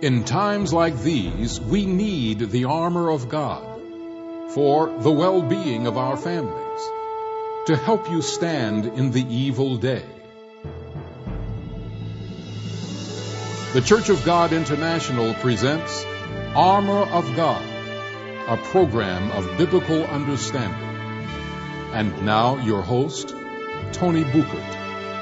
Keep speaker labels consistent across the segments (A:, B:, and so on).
A: In times like these, we need the armor of God for the well-being of our families, to help you stand in the evil day. The Church of God International presents Armor of God, a program of biblical understanding. And now your host, Tony Buchert.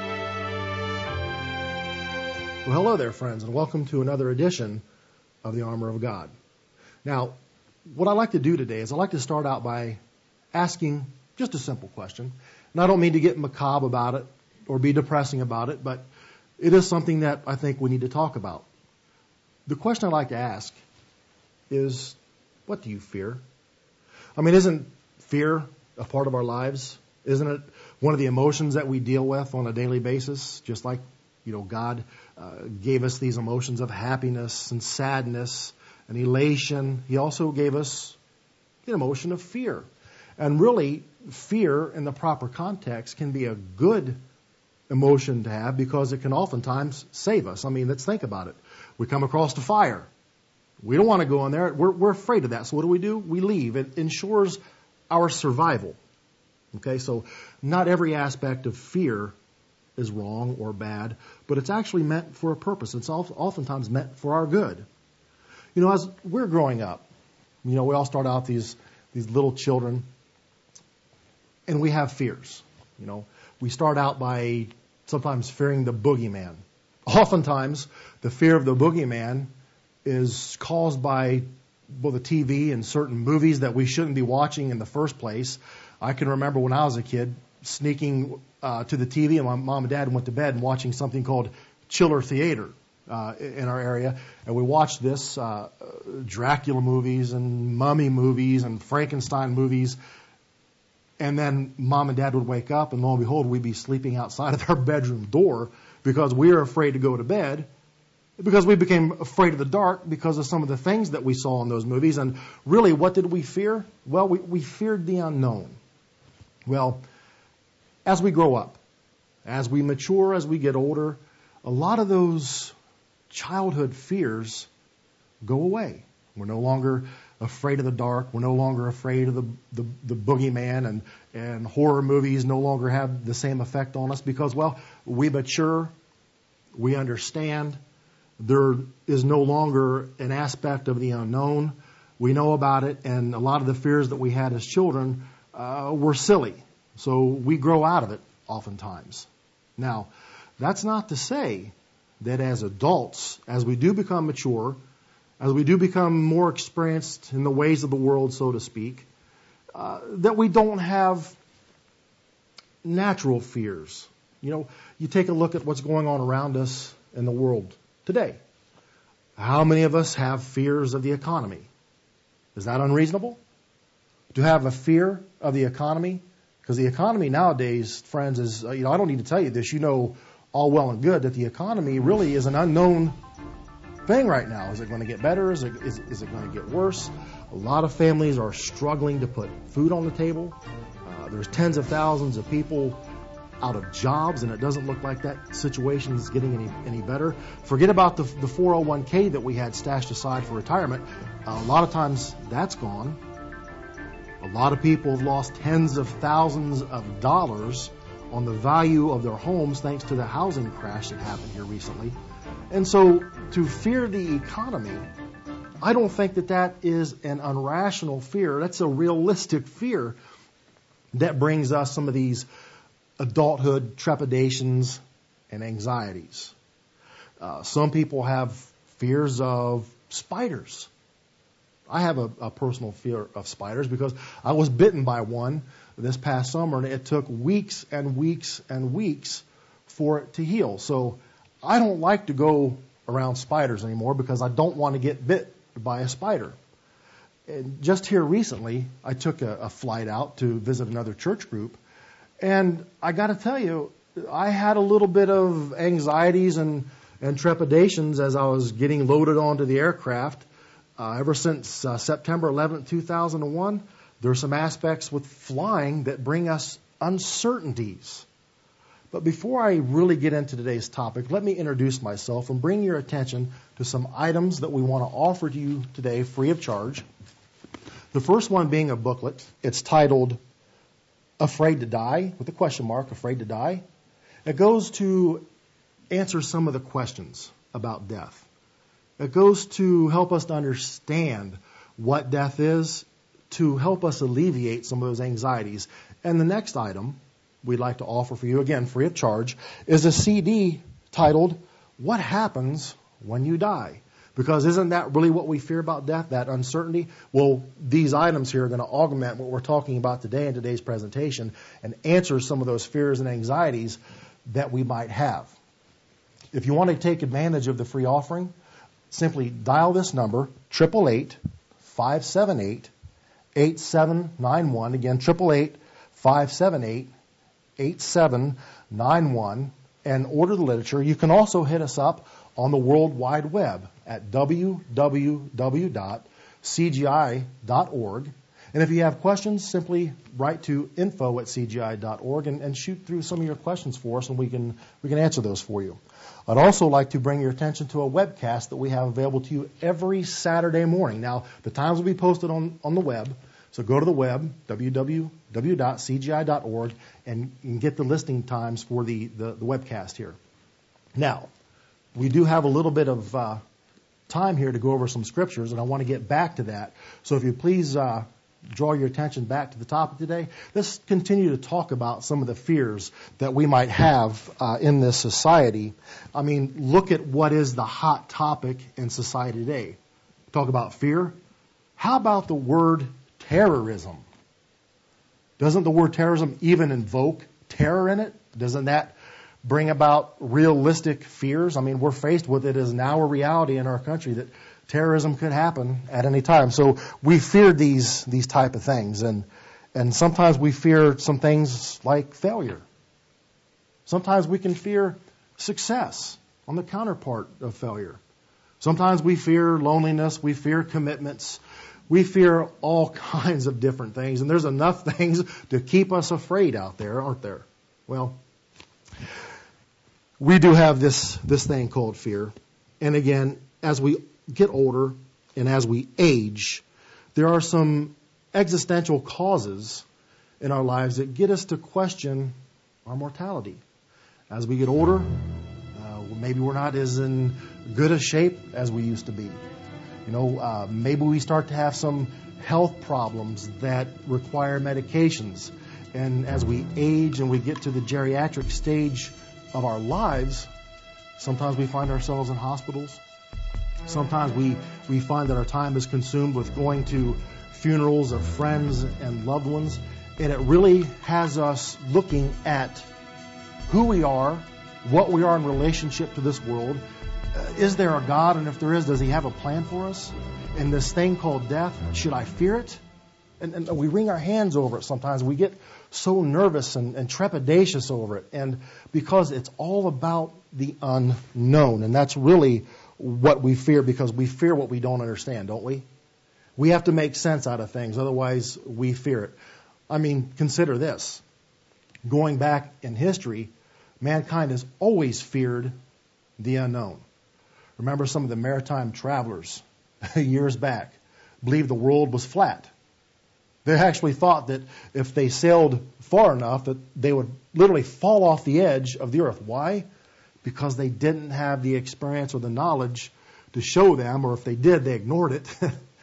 B: Well, hello there, friends, and welcome to another edition of the Armor of God. Now, what I like to do today is I like to start out by asking just a simple question. And I don't mean to get macabre about it or be depressing about it, but it is something that I think we need to talk about. The question I'd like to ask is, what do you fear? I mean, isn't fear a part of our lives? Isn't it one of the emotions that we deal with on a daily basis? Just like, God gave us these emotions of happiness and sadness and elation. He also gave us the emotion of fear. And really, fear in the proper context can be a good emotion to have because it can oftentimes save us. I mean, let's think about it. We come across the fire. We don't want to go in there. We're afraid of that. So what do? We leave. It ensures our survival. Okay, so not every aspect of fear is wrong or bad, but it's actually meant for a purpose. It's oftentimes meant for our good. As we're growing up, we all start out these little children, and we have fears. We start out by sometimes fearing the boogeyman. Oftentimes, the fear of the boogeyman is caused by the TV and certain movies that we shouldn't be watching in the first place. I can remember when I was a kid sneaking to the TV, and my mom and dad went to bed and watching something called Chiller Theater in our area. And we watched this Dracula movies and mummy movies and Frankenstein movies. And then mom and dad would wake up, and lo and behold, we'd be sleeping outside of our bedroom door because we were afraid to go to bed, because we became afraid of the dark because of some of the things that we saw in those movies. And really, what did we fear? Well, we feared the unknown. Well, as we grow up, as we mature, as we get older, a lot of those childhood fears go away. We're no longer afraid of the dark. We're no longer afraid of the boogeyman, and horror movies no longer have the same effect on us because, we mature, we understand. There is no longer an aspect of the unknown. We know about it, and a lot of the fears that we had as children were silly. So we grow out of it oftentimes. Now, that's not to say that as adults, as we do become mature, as we do become more experienced in the ways of the world, so to speak, that we don't have natural fears. You take a look at what's going on around us in the world today. How many of us have fears of the economy? Is that unreasonable? To have a fear of the economy? Because the economy nowadays, friends, is, I don't need to tell you this, all well and good that the economy really is an unknown thing right now. Is it going to get better? Is it going to get worse? A lot of families are struggling to put food on the table. There's tens of thousands of people out of jobs, and it doesn't look like that situation is getting any better. Forget about the 401k that we had stashed aside for retirement. A lot of times that's gone. A lot of people have lost tens of thousands of dollars on the value of their homes thanks to the housing crash that happened here recently. And so to fear the economy, I don't think that is an irrational fear. That's a realistic fear that brings us some of these adulthood trepidations and anxieties. Some people have fears of spiders. I have a personal fear of spiders because I was bitten by one this past summer, and it took weeks and weeks and weeks for it to heal. So I don't like to go around spiders anymore because I don't want to get bit by a spider. And just here recently, I took a flight out to visit another church group, and I got to tell you, I had a little bit of anxieties and trepidations as I was getting loaded onto the aircraft. Ever since September 11th, 2001, there are some aspects with flying that bring us uncertainties. But before I really get into today's topic, let me introduce myself and bring your attention to some items that we want to offer to you today free of charge. The first one being a booklet. It's titled Afraid to Die, with a question mark, Afraid to Die. It goes to answer some of the questions about death. It goes to help us to understand what death is, to help us alleviate some of those anxieties. And the next item we'd like to offer for you, again, free of charge, is a CD titled, What Happens When You Die? Because isn't that really what we fear about death, that uncertainty? Well, these items here are going to augment what we're talking about today in today's presentation and answer some of those fears and anxieties that we might have. If you want to take advantage of the free offering, simply dial this number, 888-578-8791. Again, 888-578-8791, and order the literature. You can also hit us up on the World Wide Web at www.cgi.org. And if you have questions, simply write to info@cgi.org and shoot through some of your questions for us, and we can answer those for you. I'd also like to bring your attention to a webcast that we have available to you every Saturday morning. Now, the times will be posted on the web, so go to the web, www.cgi.org, and get the listing times for the webcast here. Now, we do have a little bit of time here to go over some scriptures, and I want to get back to that. So if you please draw your attention back to the topic today, let's continue to talk about some of the fears that we might have in this society. I mean, look at what is the hot topic in society today. Talk about fear. How about the word terrorism? Doesn't the word terrorism even invoke terror in it? Doesn't that bring about realistic fears? I mean, we're faced with it as now a reality in our country that terrorism could happen at any time. So we fear these type of things, and sometimes we fear some things like failure. Sometimes we can fear success on the counterpart of failure. Sometimes we fear loneliness, we fear commitments, we fear all kinds of different things, and there's enough things to keep us afraid out there, aren't there? Well, we do have this thing called fear. And again, as we get older and as we age, there are some existential causes in our lives that get us to question our mortality. As we get older, maybe we're not as in good a shape as we used to be. Maybe we start to have some health problems that require medications. And as we age and we get to the geriatric stage of our lives, sometimes we find ourselves in hospitals. Sometimes we find that our time is consumed with going to funerals of friends and loved ones. And it really has us looking at who we are, what we are in relationship to this world. Is there a God? And if there is, does He have a plan for us? And this thing called death, should I fear it? And we wring our hands over it sometimes. We get so nervous and trepidatious over it. And because it's all about the unknown. And that's really what we fear, because we fear what we don't understand, don't we? We have to make sense out of things. Otherwise, we fear it. I mean, consider this. Going back in history, mankind has always feared the unknown. Remember some of the maritime travelers years back believed the world was flat. They actually thought that if they sailed far enough that they would literally fall off the edge of the earth. Why? Because they didn't have the experience or the knowledge to show them, or if they did, they ignored it,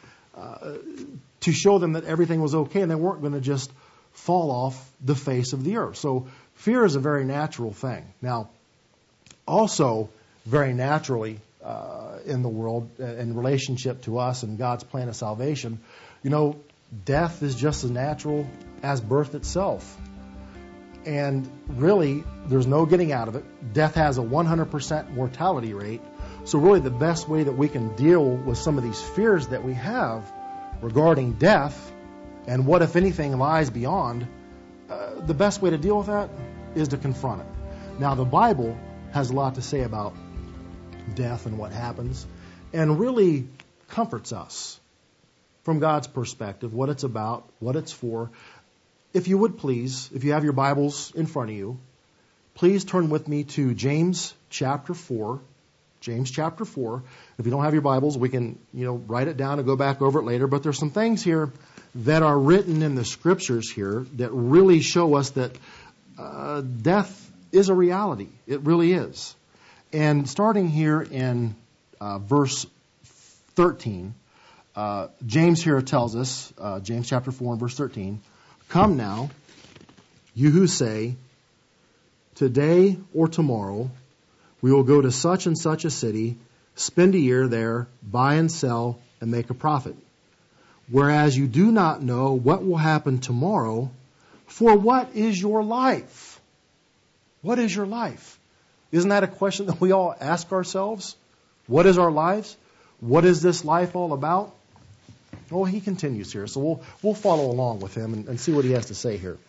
B: to show them that everything was okay and they weren't going to just fall off the face of the earth. So fear is a very natural thing. Now, also very naturally in the world, in relationship to us and God's plan of salvation, death is just as natural as birth itself. And really, there's no getting out of it. Death has a 100% mortality rate. So really the best way that we can deal with some of these fears that we have regarding death and what, if anything, lies beyond, the best way to deal with that is to confront it. Now, the Bible has a lot to say about death and what happens, and really comforts us from God's perspective, what it's about, what it's for. If you would please, if you have your Bibles in front of you, please turn with me to James chapter 4. James chapter 4. If you don't have your Bibles, we can, write it down and go back over it later. But there's some things here that are written in the Scriptures here that really show us that death is a reality. It really is. And starting here in verse 13, James here tells us, James chapter 4 and verse 13, "Come now, you who say, today or tomorrow we will go to such and such a city, spend a year there, buy and sell, and make a profit. Whereas you do not know what will happen tomorrow, for what is your life?" What is your life? Isn't that a question that we all ask ourselves? What is our lives? What is this life all about? Well, he continues here, so we'll follow along with him and see what he has to say here.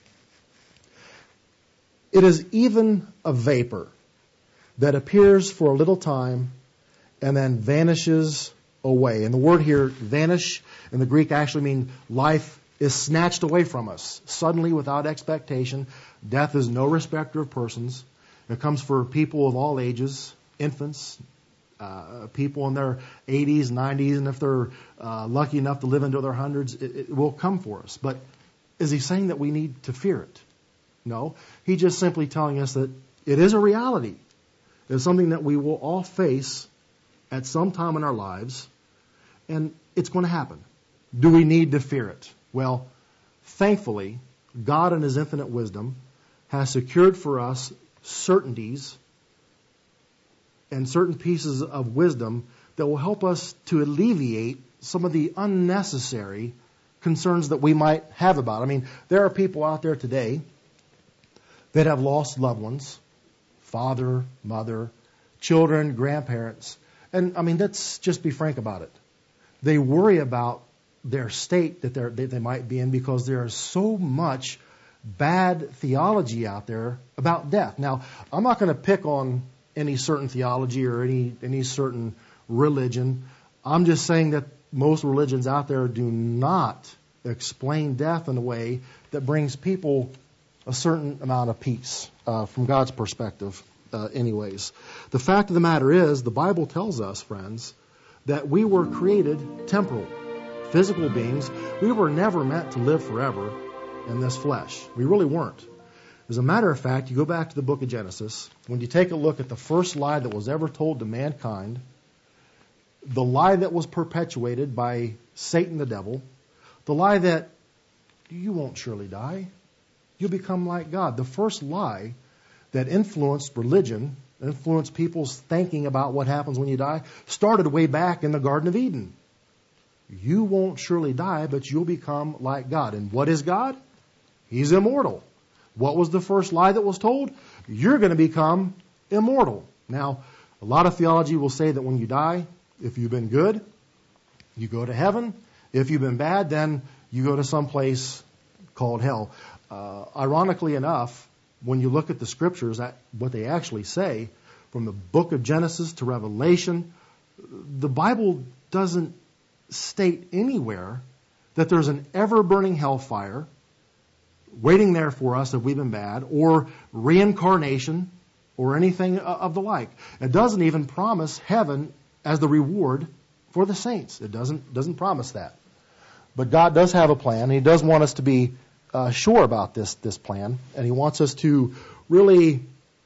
B: "It is even a vapor that appears for a little time and then vanishes away." And the word here, vanish, in the Greek actually means life is snatched away from us, suddenly without expectation. Death is no respecter of persons. It comes for people of all ages, infants, people in their 80s, 90s, and if they're lucky enough to live into their hundreds, it will come for us. But is he saying that we need to fear it? No. He's just simply telling us that it is a reality. It's something that we will all face at some time in our lives, and it's going to happen. Do we need to fear it? Well, thankfully, God in His infinite wisdom has secured for us certainties and certain pieces of wisdom that will help us to alleviate some of the unnecessary concerns that we might have about it. I mean, there are people out there today that have lost loved ones, father, mother, children, grandparents. And I mean, let's just be frank about it. They worry about their state that they might be in because there is so much bad theology out there about death. Now, I'm not going to pick on any certain theology or any certain religion. I'm just saying that most religions out there do not explain death in a way that brings people a certain amount of peace from God's perspective anyways. The fact of the matter is, the Bible tells us, friends, that we were created temporal, physical beings. We were never meant to live forever in this flesh. We really weren't. As a matter of fact, you go back to the book of Genesis, when you take a look at the first lie that was ever told to mankind, the lie that was perpetuated by Satan the devil, the lie that you won't surely die, you'll become like God. The first lie that influenced religion, influenced people's thinking about what happens when you die, started way back in the Garden of Eden. You won't surely die, but you'll become like God. And what is God? He's immortal. What was the first lie that was told? You're going to become immortal. Now, a lot of theology will say that when you die, if you've been good, you go to heaven. If you've been bad, then you go to some place called hell. Ironically enough, when you look at the Scriptures, what they actually say, from the book of Genesis to Revelation, the Bible doesn't state anywhere that there's an ever-burning hellfire waiting there for us if we've been bad, or reincarnation, or anything of the like. It doesn't even promise heaven as the reward for the saints. It doesn't promise that. But God does have a plan, and He does want us to be sure about this plan, and He wants us to really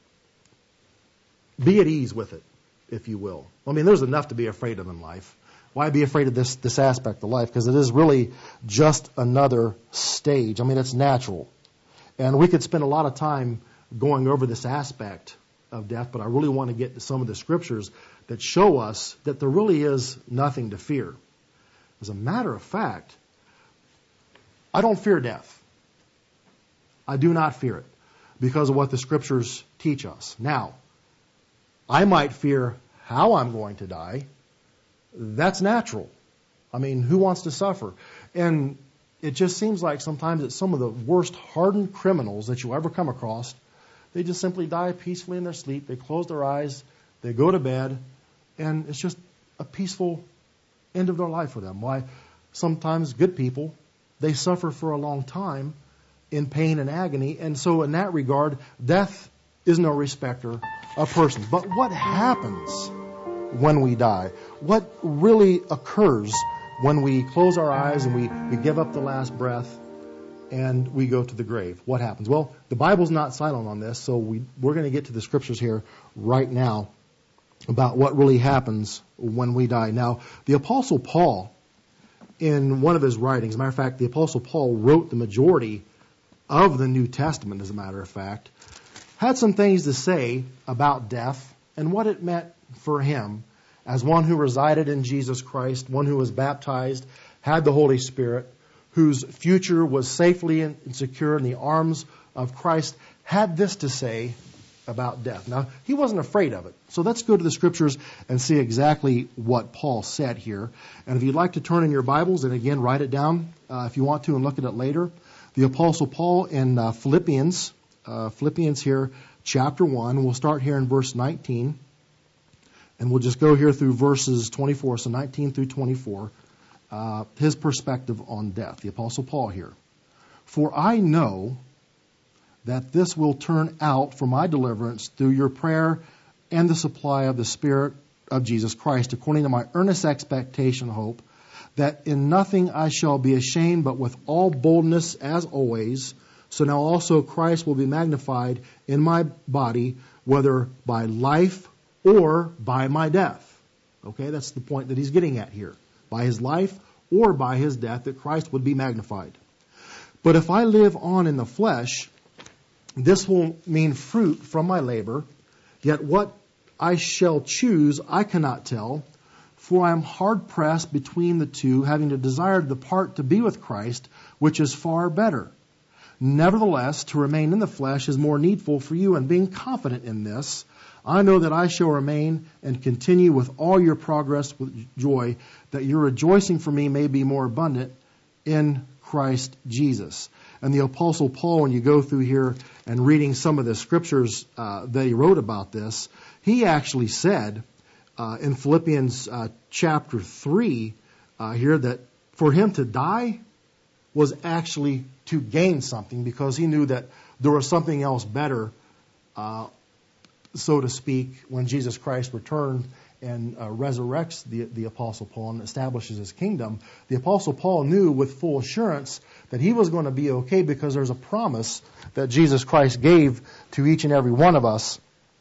B: be at ease with it, if you will. I mean, there's enough to be afraid of in life. Why be afraid of this aspect of life? Because it is really just another stage. I mean, it's natural. And we could spend a lot of time going over this aspect of death, but I really want to get to some of the Scriptures that show us that there really is nothing to fear. As a matter of fact, I don't fear death. I do not fear it because of what the Scriptures teach us. Now, I might fear how I'm going to die. That's natural. I mean, who wants to suffer? And it just seems like sometimes that some of the worst hardened criminals that you'll ever come across, they just simply die peacefully in their sleep. They close their eyes, they go to bed, and it's just a peaceful end of their life for them. Why? Sometimes good people, they suffer for a long time in pain and agony. And so in that regard, death is no respecter of persons. But what happens when we die? What really occurs when we close our eyes and we give up the last breath and we go to the grave? What happens? Well, the Bible's not silent on this, so we're going to get to the scriptures here right now about what really happens when we die. Now, the Apostle Paul, in one of his writings, as a matter of fact, the Apostle Paul wrote the majority of the New Testament, as a matter of fact, had some things to say about death and what it meant for him as one who resided in Jesus Christ, one who was baptized, had the Holy Spirit, whose future was safely and secure in the arms of Christ, had this to say about death. Now, he wasn't afraid of it. So let's go to the scriptures and see exactly what Paul said here. And if you'd like to turn in your Bibles and again write it down if you want to and look at it later, the Apostle Paul in Philippians here, chapter 1, we'll start here in verse 19. And we'll just go here through verses 24, so 19 through 24, his perspective on death. The Apostle Paul here. For I know that this will turn out for my deliverance through your prayer and the supply of the Spirit of Jesus Christ, according to my earnest expectation and hope, that in nothing I shall be ashamed, but with all boldness as always. So now also Christ will be magnified in my body, whether by life or by my death. Okay, that's the point that he's getting at here. By his life or by his death, that Christ would be magnified. But if I live on in the flesh, this will mean fruit from my labor, yet what I shall choose I cannot tell, for I am hard pressed between the two, having a desire to depart to be with Christ, which is far better. Nevertheless, to remain in the flesh is more needful for you, and being confident in this, I know that I shall remain and continue with all your progress with joy, that your rejoicing for me may be more abundant in Christ Jesus. And the Apostle Paul, when you go through here and reading some of the scriptures that he wrote about this, he actually said in Philippians chapter 3 here that for him to die was actually to gain something, because he knew that there was something else better, so to speak, when Jesus Christ returned and resurrects the Apostle Paul and establishes his kingdom. The Apostle Paul knew with full assurance that he was going to be okay, because there's a promise that Jesus Christ gave to each and every one of us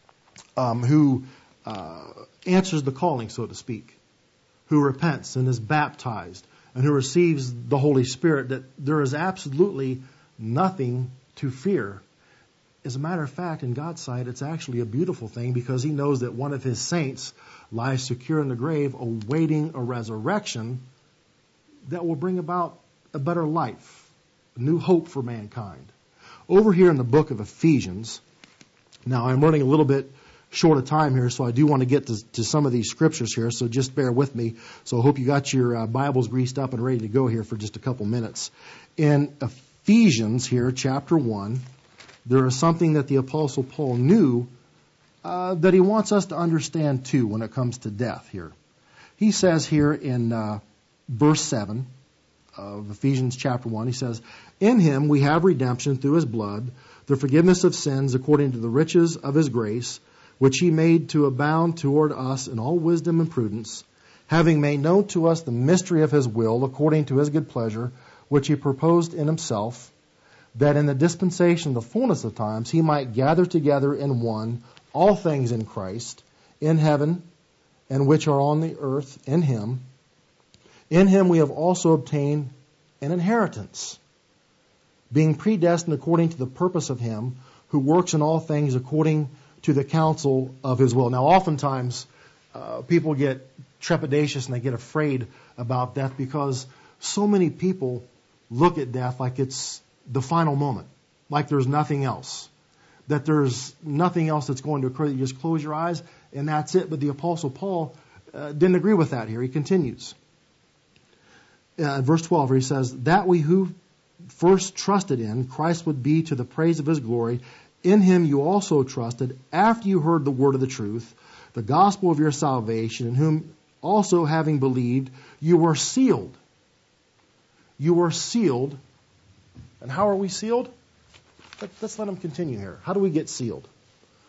B: who answers the calling, so to speak, who repents and is baptized and who receives the Holy Spirit, that there is absolutely nothing to fear. As a matter of fact, in God's sight, it's actually a beautiful thing, because he knows that one of his saints lies secure in the grave, awaiting a resurrection that will bring about a better life, a new hope for mankind. Over here in the book of Ephesians, now I'm running a little bit short of time here, so I do want to get to some of these scriptures here, so just bear with me. So I hope you got your Bibles greased up and ready to go here for just a couple minutes. In Ephesians here, chapter 1, there is something that the Apostle Paul knew that he wants us to understand too when it comes to death here. He says here in verse 7 of Ephesians chapter 1, he says, in him we have redemption through his blood, the forgiveness of sins according to the riches of his grace, which he made to abound toward us in all wisdom and prudence, having made known to us the mystery of his will according to his good pleasure, which he proposed in himself, that in the dispensation of the fullness of times he might gather together in one all things in Christ, in heaven and which are on the earth, in him. In him we have also obtained an inheritance, being predestined according to the purpose of him who works in all things according to the counsel of his will. Now, oftentimes people get trepidatious and they get afraid about death, because so many people look at death like it's the final moment, like there's nothing else, that there's nothing else that's going to occur, that you just close your eyes and that's it. But the Apostle Paul didn't agree with that here. He continues. Verse 12, where he says, that we who first trusted in Christ would be to the praise of his glory. In him you also trusted, after you heard the word of the truth, the gospel of your salvation, in whom also having believed, you were sealed. You were sealed. And how are we sealed? Let's let him continue here. How do we get sealed?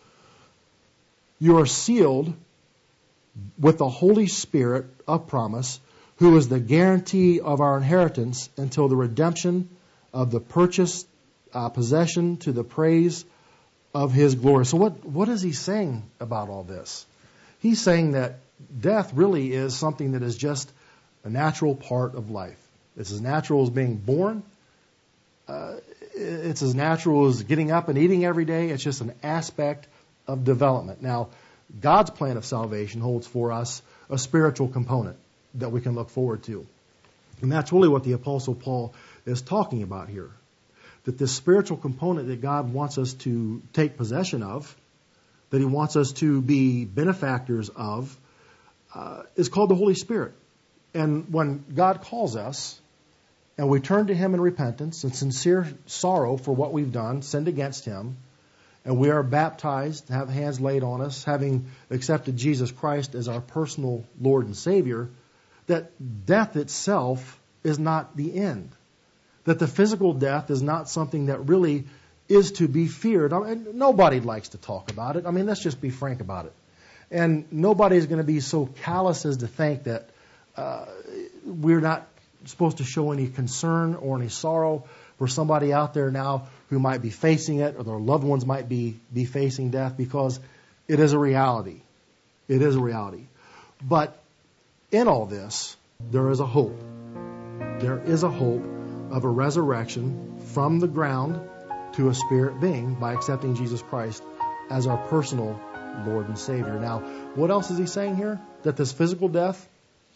B: You are sealed with the Holy Spirit of promise, who is the guarantee of our inheritance until the redemption of the purchased possession to the praise of His glory. So what is he saying about all this? He's saying that death really is something that is just a natural part of life. It's as natural as being born. It's as natural as getting up and eating every day. It's just an aspect of development. Now, God's plan of salvation holds for us a spiritual component that we can look forward to. And that's really what the Apostle Paul is talking about here. That this spiritual component that God wants us to take possession of, that He wants us to be benefactors of, is called the Holy Spirit. And when God calls us, and we turn to Him in repentance and sincere sorrow for what we've done, sinned against Him, and we are baptized, have hands laid on us, having accepted Jesus Christ as our personal Lord and Savior, that death itself is not the end. That the physical death is not something that really is to be feared. I mean, nobody likes to talk about it. I mean, let's just be frank about it. And nobody's going to be so callous as to think that we're not supposed to show any concern or any sorrow for somebody out there now who might be facing it, or their loved ones might be facing death, because it is a reality. It is a reality. But in all this, there is a hope. There is a hope of a resurrection from the ground to a spirit being by accepting Jesus Christ as our personal Lord and Savior. Now, what else is he saying here? That this physical death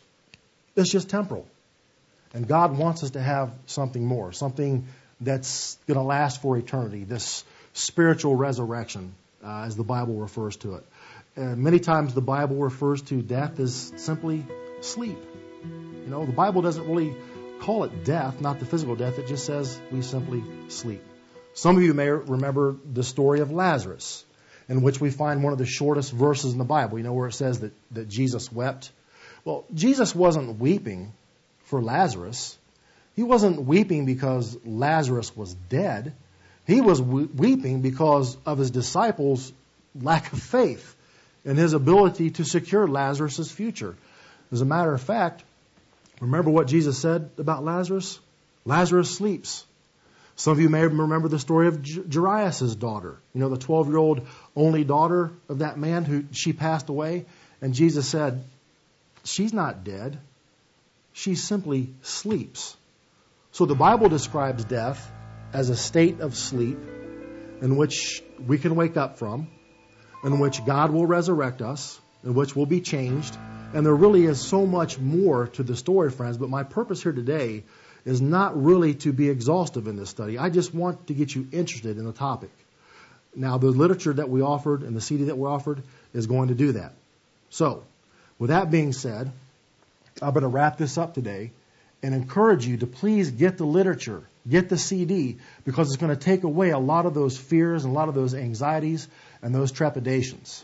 B: is just temporal. And God wants us to have something more, something that's going to last for eternity, this spiritual resurrection, as the Bible refers to it. Many times the Bible refers to death as simply sleep. You know, the Bible doesn't really call it death, not the physical death. It just says we simply sleep. Some of you may remember the story of Lazarus, in which we find one of the shortest verses in the Bible. You know, where it says that Jesus wept. Well, Jesus wasn't weeping for Lazarus. He wasn't weeping because Lazarus was dead. He was weeping because of his disciples' lack of faith in his ability to secure Lazarus' future. As a matter of fact, remember what Jesus said about Lazarus? Lazarus sleeps. Some of you may remember the story of Jairus' daughter. You know, the 12-year-old only daughter of that man she passed away. And Jesus said, she's not dead. She simply sleeps. So the Bible describes death as a state of sleep in which we can wake up from, in which God will resurrect us, in which we'll be changed. And there really is so much more to the story, friends. But my purpose here today is not really to be exhaustive in this study. I just want to get you interested in the topic. Now, the literature that we offered and the CD that we offered is going to do that. So, with that being said, I'm going to wrap this up today and encourage you to please get the literature, get the CD, because it's going to take away a lot of those fears and a lot of those anxieties and those trepidations.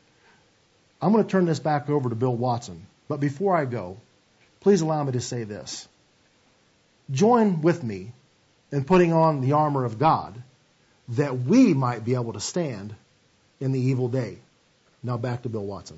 B: I'm going to turn this back over to Bill Watson. But before I go, please allow me to say this. Join with me in putting on the armor of God that we might be able to stand in the evil day. Now back to Bill Watson.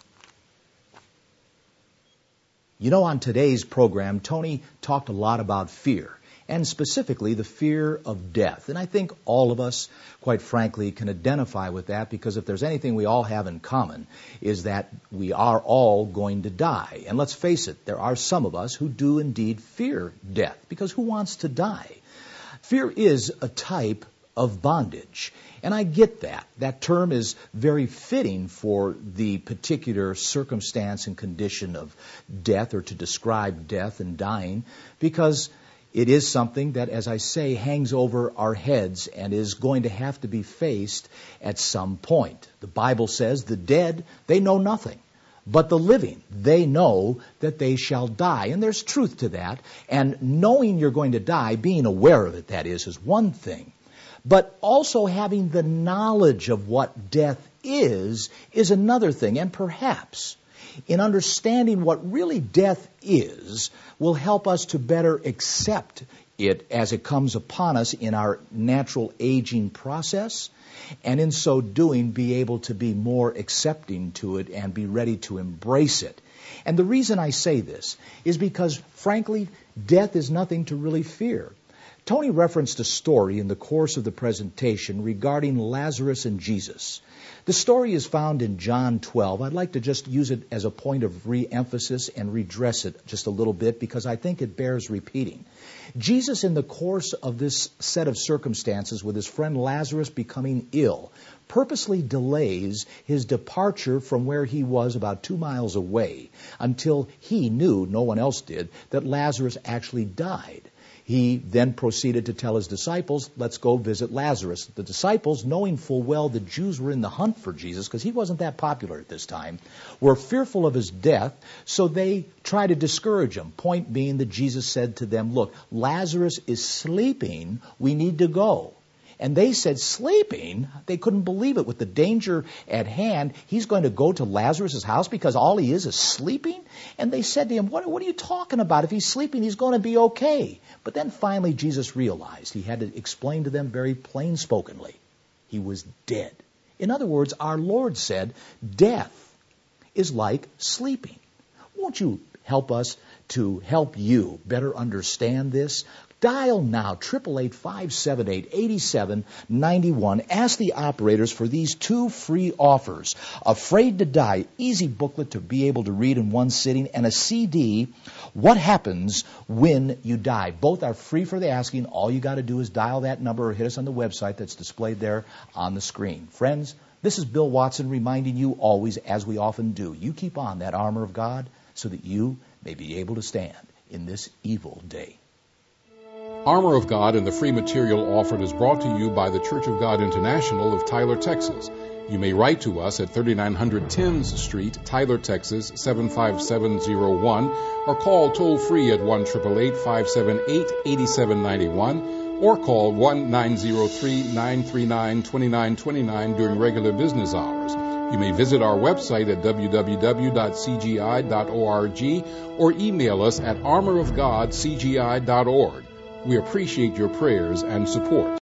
C: You know, on today's program, Tony talked a lot about fear, and specifically the fear of death. And I think all of us, quite frankly, can identify with that, because if there's anything we all have in common, is that we are all going to die. And let's face it, there are some of us who do indeed fear death, because who wants to die? Fear is a type of bondage. And I get that. That term is very fitting for the particular circumstance and condition of death, or to describe death and dying, because it is something that, as I say, hangs over our heads and is going to have to be faced at some point. The Bible says the dead, they know nothing. But the living, they know that they shall die. And there's truth to that. And knowing you're going to die, being aware of it, that is one thing. But also having the knowledge of what death is another thing. And perhaps in understanding what really death is will help us to better accept it as it comes upon us in our natural aging process, and in so doing be able to be more accepting to it and be ready to embrace it. And the reason I say this is because, frankly, death is nothing to really fear. Tony referenced a story in the course of the presentation regarding Lazarus and Jesus. The story is found in John 12. I'd like to just use it as a point of re-emphasis and redress it just a little bit because I think it bears repeating. Jesus, in the course of this set of circumstances with his friend Lazarus becoming ill, purposely delays his departure from where he was about 2 miles away until he knew, no one else did, that Lazarus actually died. He then proceeded to tell his disciples, let's go visit Lazarus. The disciples, knowing full well the Jews were in the hunt for Jesus, because he wasn't that popular at this time, were fearful of his death, so they tried to discourage him. Point being that Jesus said to them, look, Lazarus is sleeping, we need to go. And they said, sleeping? They couldn't believe it. With the danger at hand, he's going to go to Lazarus' house because all he is sleeping? And they said to him, what are you talking about? If he's sleeping, he's going to be okay. But then finally Jesus realized he had to explain to them very plain-spokenly. He was dead. In other words, our Lord said, death is like sleeping. Won't you help us to help you better understand this? Dial now, 888-578-8791. Ask the operators for these 2 free offers. Afraid to Die, easy booklet to be able to read in one sitting, and a CD, What Happens When You Die. Both are free for the asking. All you got to do is dial that number or hit us on the website that's displayed there on the screen. Friends, this is Bill Watson reminding you always, as we often do, you keep on that armor of God so that you may be able to stand in this evil day.
A: Armor of God and the free material offered is brought to you by the Church of God International of Tyler, Texas. You may write to us at 3900 Thames Street, Tyler, Texas, 75701, or call toll-free at 1-888-578-8791, or call 1-903-939-2929 during regular business hours. You may visit our website at www.cgi.org or email us at armorofgodcgi.org. We appreciate your prayers and support.